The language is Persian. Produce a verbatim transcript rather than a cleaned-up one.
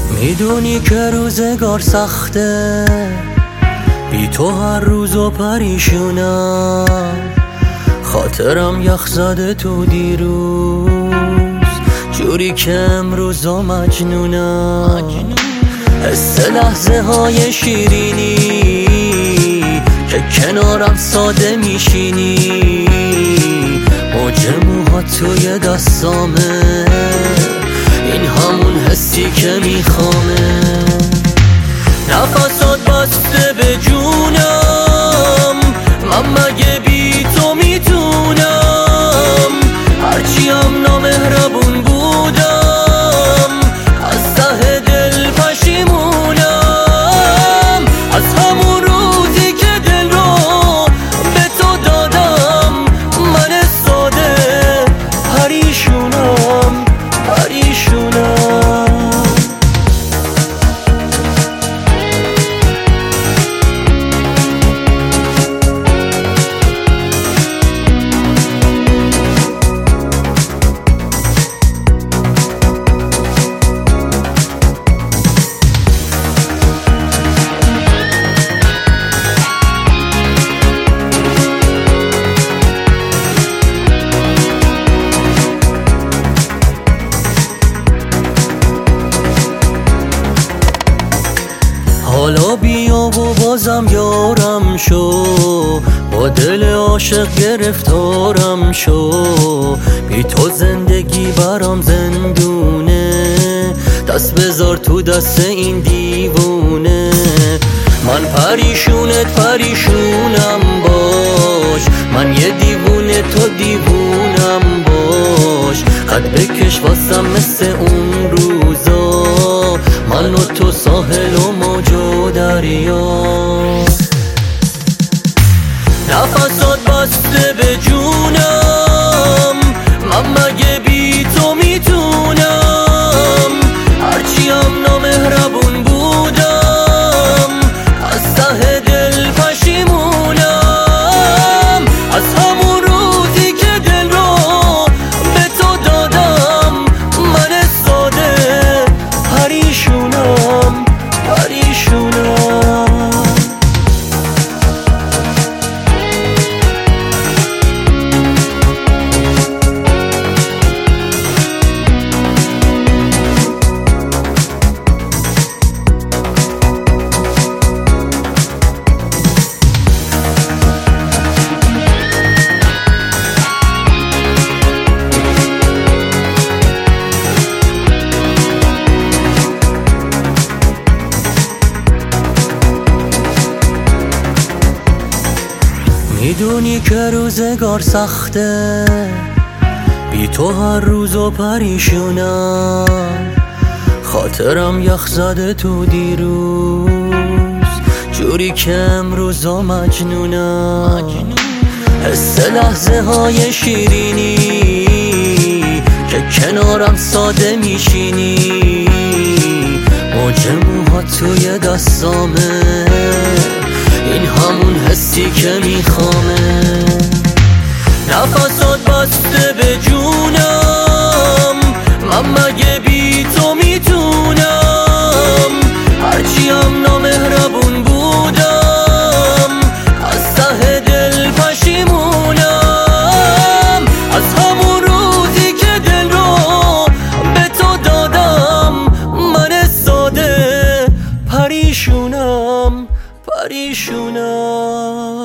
میدونی که روزگار سخته، بی تو هر روز و پریشونم. خاطرم یخ زده تو دیروز، جوری که امروز و مجنونم. حس لحظه های شیرینی که کنارم ساده میشینی، موج موها توی دستامه، این همون حسی که میخوامه. نفسات بسته به جونم، من مگه بی تو میتونم؟ هرچی هم نامهربون بودم، از ته دل پشیمونم. از همون روزی که دل رو به تو دادم، من ساده پریشونم پریشونم. حالا بیا و بازم یارم شو، با دل عاشق گرفتارم شو. بی تو زندگی برام زندونه، دست بذار تو دست این دیوونه. من پریشونت پریشونم باش، من یه دیوونه تو دیوونم باش. خط بکش واسم مثل اون روزا، من و تو ساحل و موج و دریا. نفسات بسته به جونم، من مگه بی تو میتونم؟ هرچی هم نامهربون بودم، از ته دل پشیمونم. از همون روزی که دل رو به تو دادم، من ساده پریشونم پریشونم. میدونی که روزگار سخته، بی تو هر روز و پریشونم. خاطرم یخ زده تو دیروز، جوری که امروز و مجنونم. حس لحظه های شیرینی که کنارم ساده میشینی، موج موها توی دستامه، این همون حسی که میخوامه. نفسات بسته به جونم، من مگه بی تو میتونم؟ هرچی هم نامهربون بودم، از ته دل پشیمونم. از همون روزی که دل رو به تو دادم، من ساده پریشونم پریشونم.